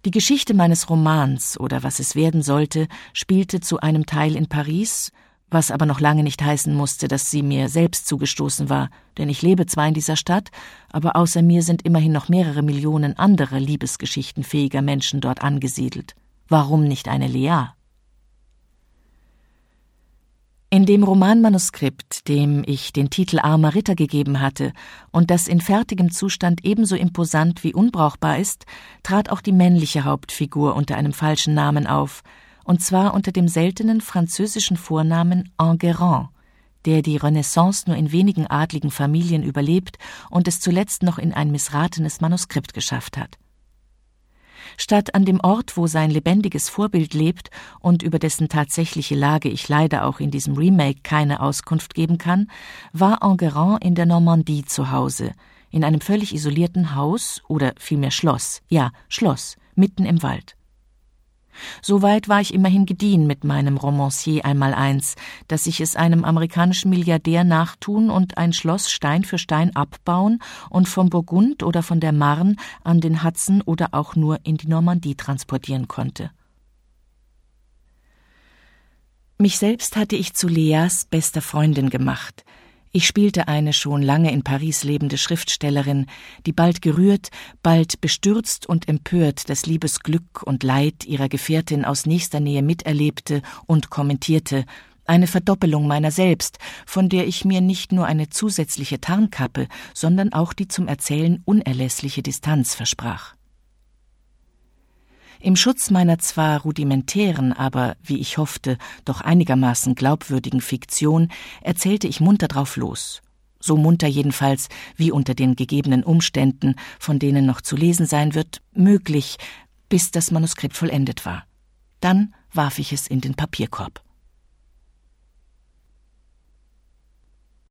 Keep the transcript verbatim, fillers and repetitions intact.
Die Geschichte meines Romans, oder was es werden sollte, spielte zu einem Teil in Paris, was aber noch lange nicht heißen musste, dass sie mir selbst zugestoßen war, denn ich lebe zwar in dieser Stadt, aber außer mir sind immerhin noch mehrere Millionen andere liebesgeschichtenfähiger Menschen dort angesiedelt. Warum nicht eine Lea? In dem Romanmanuskript, dem ich den Titel Armer Ritter gegeben hatte und das in fertigem Zustand ebenso imposant wie unbrauchbar ist, trat auch die männliche Hauptfigur unter einem falschen Namen auf, und zwar unter dem seltenen französischen Vornamen Enguerrand, der die Renaissance nur in wenigen adligen Familien überlebt und es zuletzt noch in ein missratenes Manuskript geschafft hat. Statt an dem Ort, wo sein lebendiges Vorbild lebt und über dessen tatsächliche Lage ich leider auch in diesem Remake keine Auskunft geben kann, war Enguerrand in der Normandie zu Hause, in einem völlig isolierten Haus oder vielmehr Schloss, ja, Schloss, mitten im Wald. Soweit war ich immerhin gediehen mit meinem Romancier Einmaleins, dass ich es einem amerikanischen Milliardär nachtun und ein Schloss Stein für Stein abbauen und vom Burgund oder von der Marne an den Hudson oder auch nur in die Normandie transportieren konnte. Mich selbst hatte ich zu Leas bester Freundin gemacht. Ich spielte eine schon lange in Paris lebende Schriftstellerin, die bald gerührt, bald bestürzt und empört das Liebesglück und Leid ihrer Gefährtin aus nächster Nähe miterlebte und kommentierte, eine Verdoppelung meiner selbst, von der ich mir nicht nur eine zusätzliche Tarnkappe, sondern auch die zum Erzählen unerlässliche Distanz versprach. Im Schutz meiner zwar rudimentären, aber, wie ich hoffte, doch einigermaßen glaubwürdigen Fiktion erzählte ich munter drauf los. So munter jedenfalls, wie unter den gegebenen Umständen, von denen noch zu lesen sein wird, möglich, bis das Manuskript vollendet war. Dann warf ich es in den Papierkorb.